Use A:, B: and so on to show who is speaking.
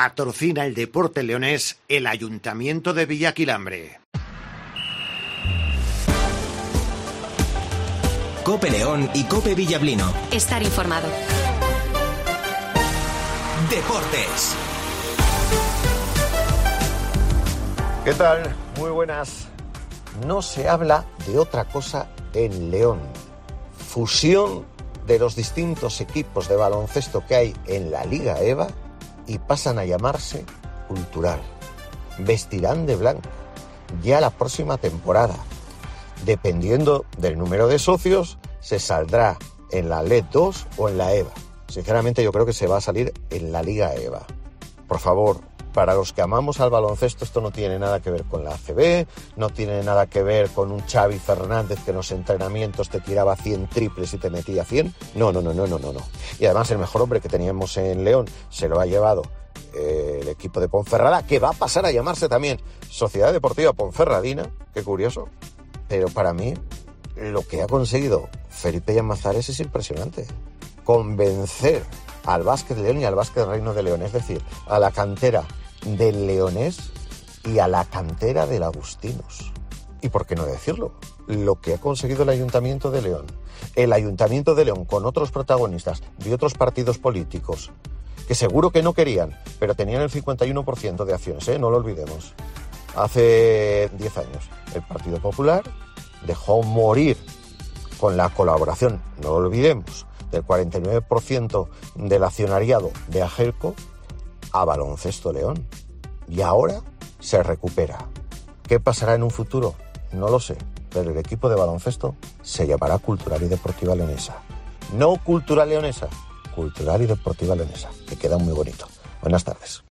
A: Patrocina el deporte leonés el Ayuntamiento de Villaquilambre.
B: Cope León y Cope Villablino.
C: Estar informado.
B: Deportes.
D: ¿Qué tal? Muy buenas. No se habla de otra cosa en León. Fusión de los distintos equipos de baloncesto que hay en la Liga EVA y pasan a llamarse Cultural. Vestirán de blanco ya la próxima temporada. Dependiendo del número de socios, se saldrá en la LED 2 o en la EVA. Sinceramente yo creo que se va a salir en la Liga EVA. Por favor, para los que amamos al baloncesto, esto no tiene nada que ver con la ACB, no tiene nada que ver con un Xavi Fernández que en los entrenamientos te tiraba 100 triples y te metía 100. No. Y además el mejor hombre que teníamos en León se lo ha llevado el equipo de Ponferrada, que va a pasar a llamarse también Sociedad Deportiva Ponferradina. Qué curioso. Pero para mí, lo que ha conseguido Felipe Llamazares es impresionante. Convencer al Básquet León y al Básquet Reino de León, es decir, a la cantera del Leonés y a la cantera del Agustinos. Y por qué no decirlo, lo que ha conseguido el Ayuntamiento de León. El Ayuntamiento de León con otros protagonistas de otros partidos políticos que seguro que no querían, pero tenían el 51% de acciones, no lo olvidemos. Hace 10 años el Partido Popular dejó morir con la colaboración, no lo olvidemos, del 49% del accionariado de Agelco a Baloncesto León. Y ahora se recupera. ¿Qué pasará en un futuro? No lo sé, pero el equipo de baloncesto se llamará Cultural y Deportiva Leonesa. No Cultural Leonesa, Cultural y Deportiva Leonesa, que queda muy bonito. Buenas tardes.